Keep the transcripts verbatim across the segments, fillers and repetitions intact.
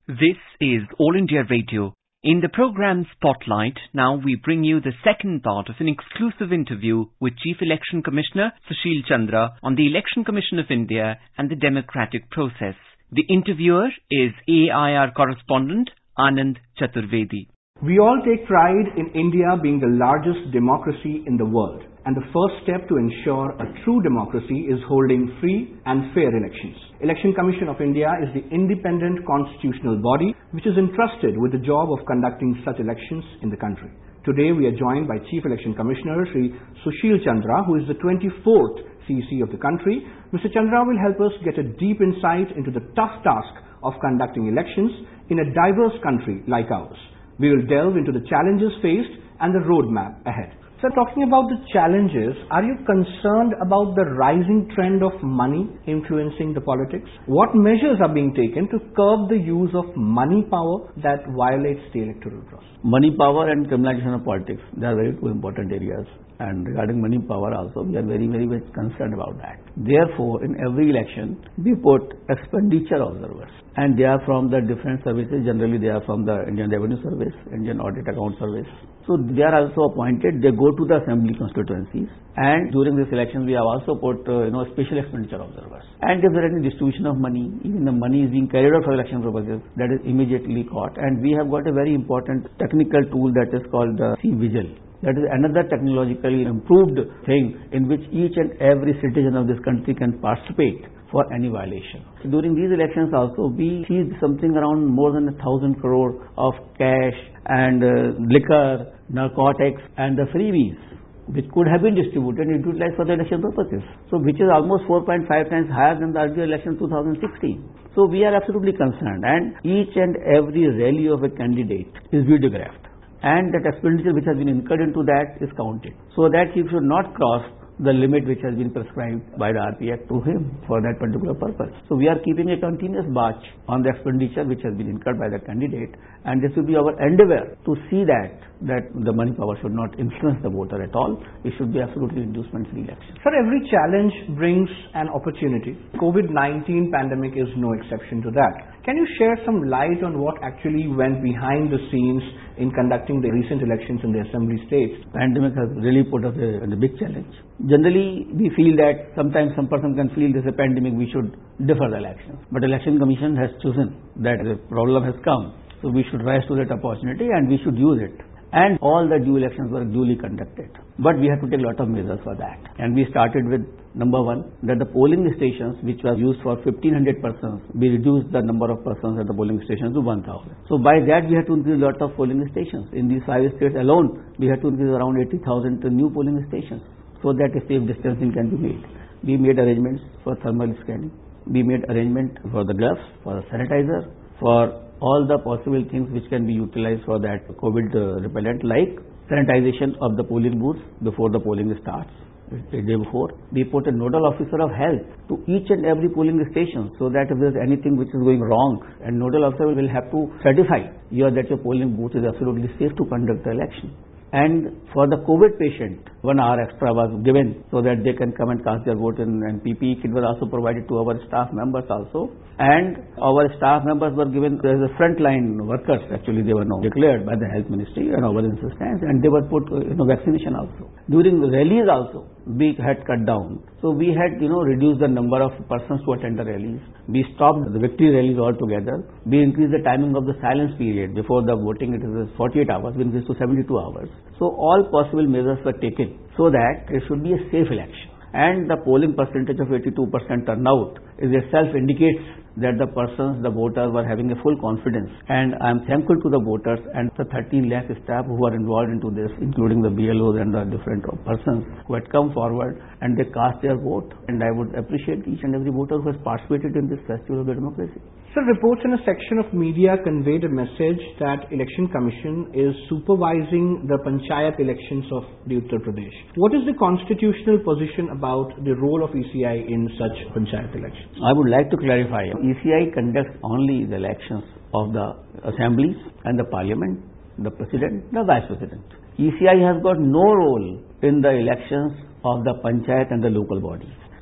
This is All India Radio. In the program Spotlight, now we bring you the second part of an exclusive interview with Chief Election Commissioner Sushil Chandra on the Election Commission of India and the democratic process. The interviewer is A I R correspondent Anand Chaturvedi. We all take pride in India being the largest democracy in the world, and the first step to ensure a true democracy is holding free and fair elections. Election Commission of India is the independent constitutional body which is entrusted with the job of conducting such elections in the country. Today we are joined by Chief Election Commissioner Shri Sushil Chandra, who is the twenty-fourth C C of the country. Mister Chandra will help us get a deep insight into the tough task of conducting elections in a diverse country like ours. We will delve into the challenges faced and the roadmap ahead. So talking about the challenges, are you concerned about the rising trend of money influencing the politics? What measures are being taken to curb the use of money power that violates the electoral process? Money power and criminalization of politics, they are very two important areas. And regarding money power also, we are very, very, very concerned about that. Therefore, in every election, we put expenditure observers. And they are from the different services. Generally, they are from the Indian Revenue Service, Indian Audit Account Service. So, they are also appointed. They go to the assembly constituencies. And during this election, we have also put, uh, you know, special expenditure observers. And if there is any distribution of money, even the money is being carried out for election purposes, that is immediately caught. And we have got a very important technical tool that is called the C-Vigil. That is another technologically improved thing in which each and every citizen of this country can participate for any violation. So during these elections also, we seized something around more than a thousand crore of cash and uh, liquor, narcotics and the freebies which could have been distributed and utilized for the election purposes. So which is almost four point five times higher than the earlier election two thousand sixteen. So we are absolutely concerned, and each and every rally of a candidate is videographed. And that expenditure which has been incurred into that is counted, so that he should not cross the limit which has been prescribed by the R P Act to him for that particular purpose. So we are keeping a continuous watch on the expenditure which has been incurred by the candidate, and this will be our endeavor to see that that the money power should not influence the voter at all. It should be absolutely inducement-free election. Sir, every challenge brings an opportunity. COVID nineteen pandemic is no exception to that. Can you share some light on what actually went behind the scenes in conducting the recent elections in the assembly states? Pandemic has really put us a, a big challenge. Generally, we feel that sometimes some person can feel this is a pandemic, we should defer the elections. But Election Commission has chosen that the problem has come, so we should rise to that opportunity and we should use it. And all the due elections were duly conducted. But we have to take a lot of measures for that. And we started with number one, that the polling stations which were used for fifteen hundred persons, we reduced the number of persons at the polling stations to one thousand. So by that we had to increase a lot of polling stations. In these five states alone, we had to increase around eighty thousand new polling stations so that a safe distancing can be made. We made arrangements for thermal scanning. We made arrangement for the gloves, for the sanitizer, for all the possible things which can be utilized for that COVID uh, repellent, like sanitization of the polling booths before the polling starts. The day before, we put a nodal officer of health to each and every polling station, so that if there is anything which is going wrong, and nodal officer will have to certify you that your polling booth is absolutely safe to conduct the election. And for the COVID patient, one hour extra was given so that they can come and cast their vote in, and P P E kit was also provided to our staff members also. And our staff members were given as a frontline workers, actually they were now declared by the Health Ministry and our insistence, and they were put, you know, vaccination also. During the rallies also, we had cut down. So we had, you know, reduced the number of persons to attend the rallies. We stopped the victory rallies altogether. We increased the timing of the silence period. Before the voting, it is forty-eight hours, we increased to seventy-two hours. So all possible measures were taken so that it should be a safe election. And the polling percentage of eighty-two percent turnout is itself indicates that the persons, the voters were having a full confidence. And I am thankful to the voters and the thirteen lakh staff who are involved into this, including the B L Os and the different persons who had come forward and they cast their vote. And I would appreciate each and every voter who has participated in this festival of the democracy. Sir, reports in a section of media conveyed a message that Election Commission is supervising the Panchayat elections of the Uttar Pradesh. What is the constitutional position about the role of E C I in such Panchayat elections? I would like to clarify. E C I conducts only the elections of the assemblies and the parliament, the president, the vice president. E C I has got no role in the elections of the Panchayat and the local bodies.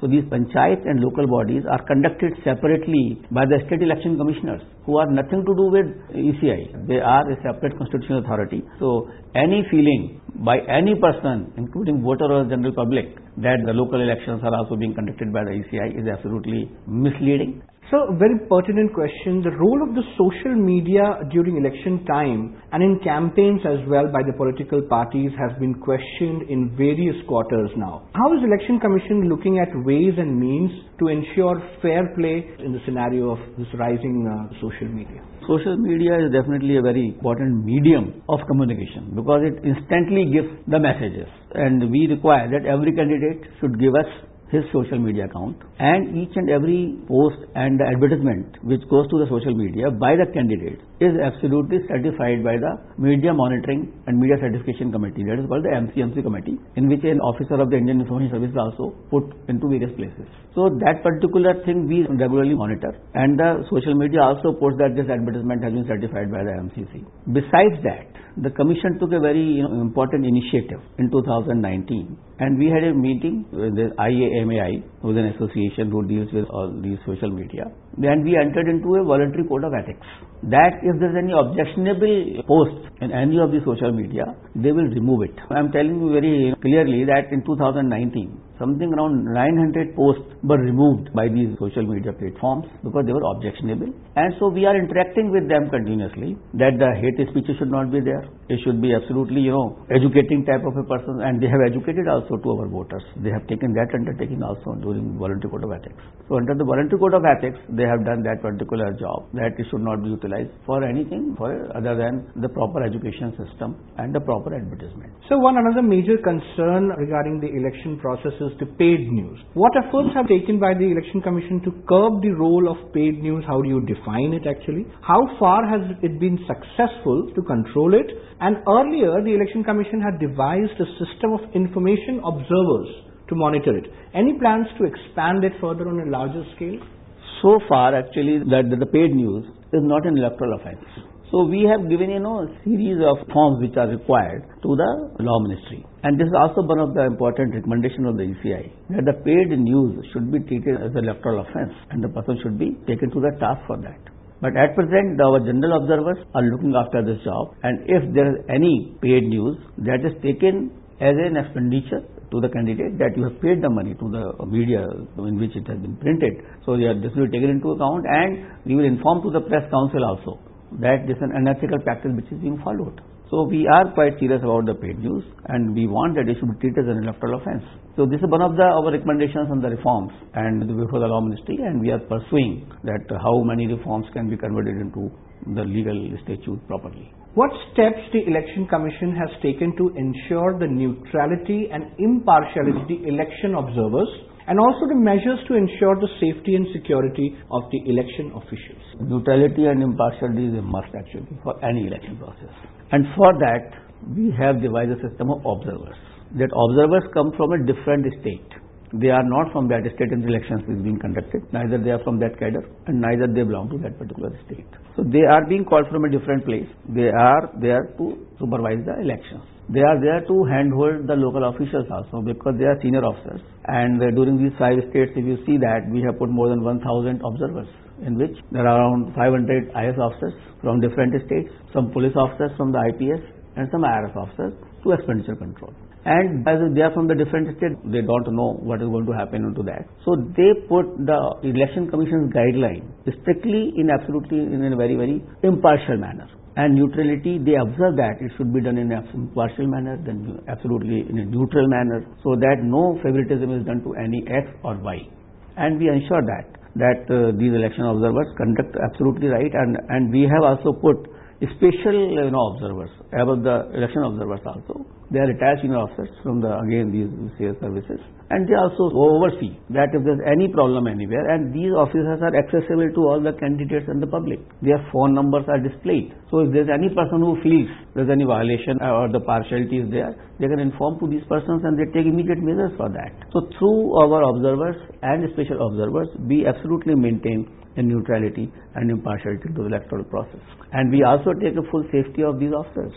So these panchayat and local bodies are conducted separately by the state election commissioners, who are nothing to do with E C I. They are a separate constitutional authority. So any feeling by any person, including voter or general public, that the local elections are also being conducted by the E C I is absolutely misleading. So, a very pertinent question. The role of the social media during election time and in campaigns as well by the political parties has been questioned in various quarters now. How is Election Commission looking at ways and means to ensure fair play in the scenario of this rising uh, social media? Social media is definitely a very important medium of communication because it instantly gives the messages, and we require that every candidate should give us his social media account, and each and every post and the advertisement which goes to the social media by the candidate is absolutely certified by the Media Monitoring and Media Certification Committee, that is called the M C M C committee, in which an officer of the Indian Information Service is also put into various places. So that particular thing we regularly monitor, and the social media also posts that this advertisement has been certified by the M C C. Besides that, the Commission took a very you know, important initiative in two thousand nineteen, and we had a meeting with the I A M A I, who is an association who deals with all these social media, and we entered into a voluntary code of ethics that if there is any objectionable post in any of the social media, they will remove it. I am telling you very clearly that in two thousand nineteen, something around nine hundred posts were removed by these social media platforms because they were objectionable. And so we are interacting with them continuously that the hate speeches should not be there. It should be absolutely, you know, educating type of a person, and they have educated also to our voters. They have taken that undertaking also during voluntary code of ethics. So under the voluntary code of ethics, they have done that particular job, that it should not be utilized for anything for other than the proper education system and the proper advertisement. So one another major concern regarding the election process is the paid news. What efforts have taken by the Election Commission to curb the role of paid news? How do you define it actually? How far has it been successful to control it? And earlier, the Election Commission had devised a system of information observers to monitor it. Any plans to expand it further on a larger scale? So far, actually, that the paid news is not an electoral offence. So we have given, you know, a series of forms which are required to the Law Ministry. And this is also one of the important recommendations of the E C I, that the paid news should be treated as an electoral offence and the person should be taken to the task for that. But at present, our general observers are looking after this job, and if there is any paid news that is taken as an expenditure to the candidate, that you have paid the money to the media in which it has been printed, so yeah, this will be taken into account, and we will inform to the press council also that this is an unethical practice which is being followed. So we are quite serious about the paid news, and we want that it should be treated as an electoral offence. So this is one of the our recommendations on the reforms and before the Law Ministry, and we are pursuing that how many reforms can be converted into the legal statute properly. What steps the Election Commission has taken to ensure the neutrality and impartiality of the election observers, and also the measures to ensure the safety and security of the election officials? Neutrality and impartiality is a must actually for any election process. And for that, we have devised a system of observers. That observers come from a different state. They are not from that state in the elections is being conducted. Neither they are from that cadre, and neither they belong to that particular state. So they are being called from a different place. They are there to supervise the elections. They are there to handhold the local officials also because they are senior officers. And uh, during these five states, if you see that, we have put more than one thousand observers, in which there are around five hundred I A S officers from different states, some police officers from the I P S, and some I R S officers to expenditure control. And as they are from the different states, they don't know what is going to happen into that. So they put the Election Commission's guideline strictly in absolutely in a very, very impartial manner. And neutrality, they observe that it should be done in an impartial manner, then absolutely in a neutral manner, so that no favoritism is done to any X or Y. And we ensure that, that uh, these election observers conduct absolutely right, and, and we have also put special you know, observers, above the election observers also. They are retired senior officers from the, again, these sales services. And they also oversee that if there's any problem anywhere, and these officers are accessible to all the candidates and the public. Their phone numbers are displayed. So if there's any person who feels there's any violation or the partiality is there, they can inform to these persons and they take immediate measures for that. So through our observers and special observers, we absolutely maintain a neutrality and impartiality to the electoral process. And we also take a full safety of these officers.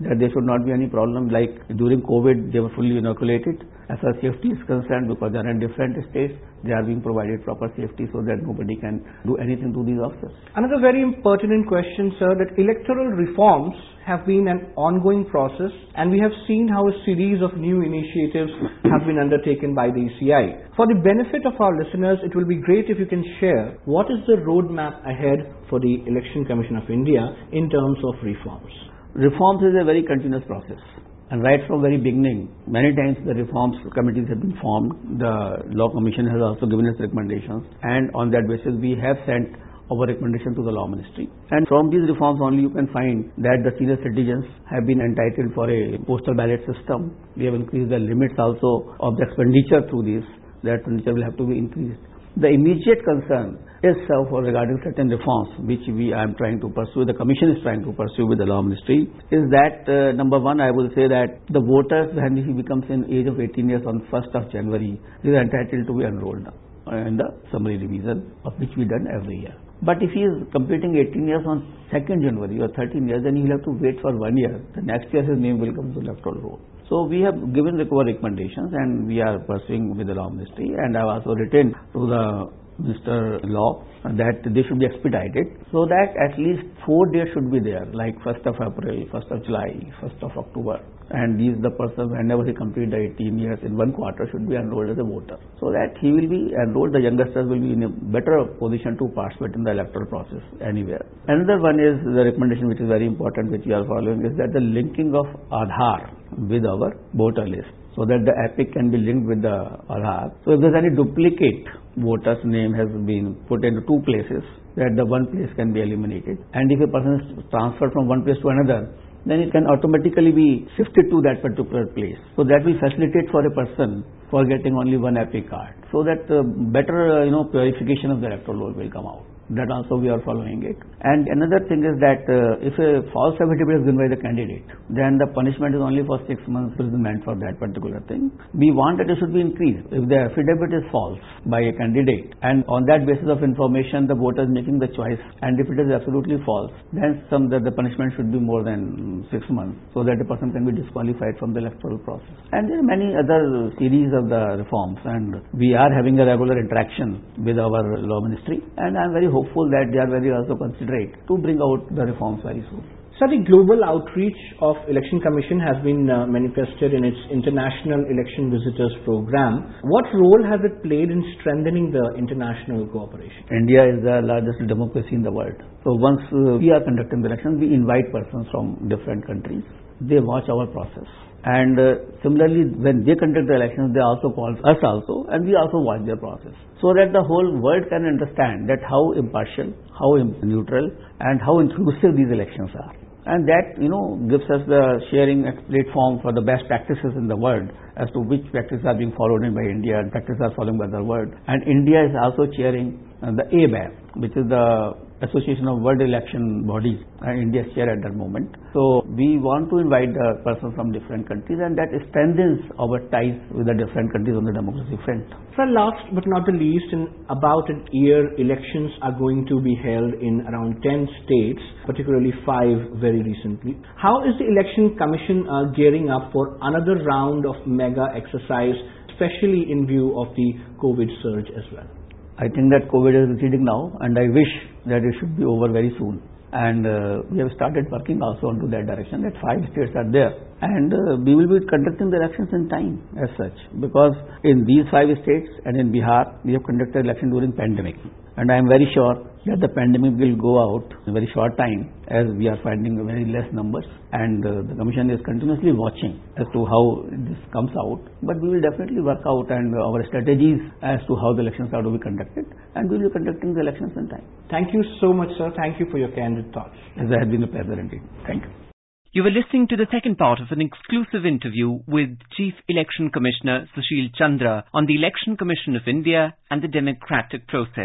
that there should not be any problem. Like during COVID, they were fully inoculated. As far as safety is concerned, because they are in different states, they are being provided proper safety so that nobody can do anything to these officers. Another very pertinent question, sir, that electoral reforms have been an ongoing process, and we have seen how a series of new initiatives have been undertaken by the E C I. For the benefit of our listeners, it will be great if you can share what is the roadmap ahead for the Election Commission of India in terms of reforms. Reforms is a very continuous process. And right from very beginning, many times the reforms committees have been formed. The Law Commission has also given us recommendations, and on that basis we have sent our recommendation to the Law Ministry. And from these reforms only you can find that the senior citizens have been entitled for a postal ballot system. We have increased the limits also of the expenditure through this. That expenditure will have to be increased. The immediate concern is uh, for regarding certain reforms which we are trying to pursue, the Commission is trying to pursue with the Law Ministry, is that uh, number one, I will say that the voters, when he becomes in age of eighteen years on first of January, he is entitled to be enrolled in the summary revision, of which we done every year. But if he is completing eighteen years on second January or thirteen years, then he will have to wait for one year. The next year his name will come to the electoral roll. So we have given the core recommendations and we are pursuing with the Law Ministry, and I have also written to the Minister Law that they should be expedited so that at least four days should be there, like first of April, first of July, first of October. And these the person, whenever he completes the eighteen years in one quarter, should be enrolled as a voter. So that he will be enrolled, the youngsters will be in a better position to participate in the electoral process anywhere. Another one is the recommendation which is very important, which we are following, is that the linking of Aadhaar with our voter list, so that the epic can be linked with the Aadhaar. So if there is any duplicate voter's name has been put into two places, that the one place can be eliminated. And if a person is transferred from one place to another, then it can automatically be shifted to that particular place. So that will facilitate for a person for getting only one epic card, so that uh, better uh, you know purification of the electoral roll will come out. That also we are following it. And another thing is that uh, if a false affidavit is given by the candidate, then the punishment is only for six months imprisonment for that particular thing. We want that it should be increased. If the affidavit is false by a candidate, and on that basis of information the voter is making the choice, and if it is absolutely false, then some that the punishment should be more than six months, so that the person can be disqualified from the electoral process. And there are many other series of the reforms, and we are having a regular interaction with our Law Ministry, and I am very hopeful that they are very also considerate to bring out the reforms very soon. So the global outreach of Election Commission has been uh, manifested in its International Election Visitors Program. What role has it played in strengthening the international cooperation? India is the largest democracy in the world. So once uh, we are conducting the elections, we invite persons from different countries. They watch our process. And uh, similarly, when they conduct the elections, they also call us also, and we also watch their process, so that the whole world can understand that how impartial, how neutral, and how inclusive these elections are. And that, you know, gives us the sharing platform for the best practices in the world, as to which practices are being followed by India and practices are followed by the world. And India is also chairing uh, the A B A P, which is the Association of World Election Bodies, and India's chair at that moment. So we want to invite the persons from different countries, and that strengthens our ties with the different countries on the democracy front. So last but not the least, in about a year, elections are going to be held in around ten states, particularly five very recently. How is the Election Commission uh, gearing up for another round of mega exercise, especially in view of the COVID surge as well? I think that COVID is receding now, and I wish that it should be over very soon. And uh, we have started working also into that direction, that five states are there. And uh, we will be conducting the elections in time as such, because in these five states and in Bihar, we have conducted election during pandemic. And I am very sure that the pandemic will go out in a very short time, as we are finding very less numbers, and uh, the Commission is continuously watching as to how this comes out. But we will definitely work out and uh, our strategies as to how the elections are to be conducted, and we will be conducting the elections in time. Thank you so much, sir. Thank you for your candid thoughts. It has been a pleasure indeed. Thank you. You were listening to the second part of an exclusive interview with Chief Election Commissioner Sushil Chandra on the Election Commission of India and the democratic process.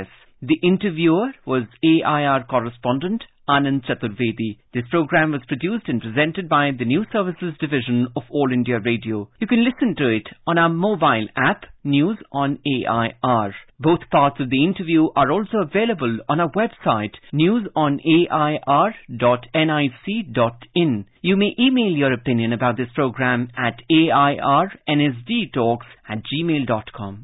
The interviewer was A I R correspondent Anand Chaturvedi. This program was produced and presented by the News Services Division of All India Radio. You can listen to it on our mobile app, News on A I R. Both parts of the interview are also available on our website, news on A I R dot N I C dot in. You may email your opinion about this program at A I R N S D talks at gmail dot com.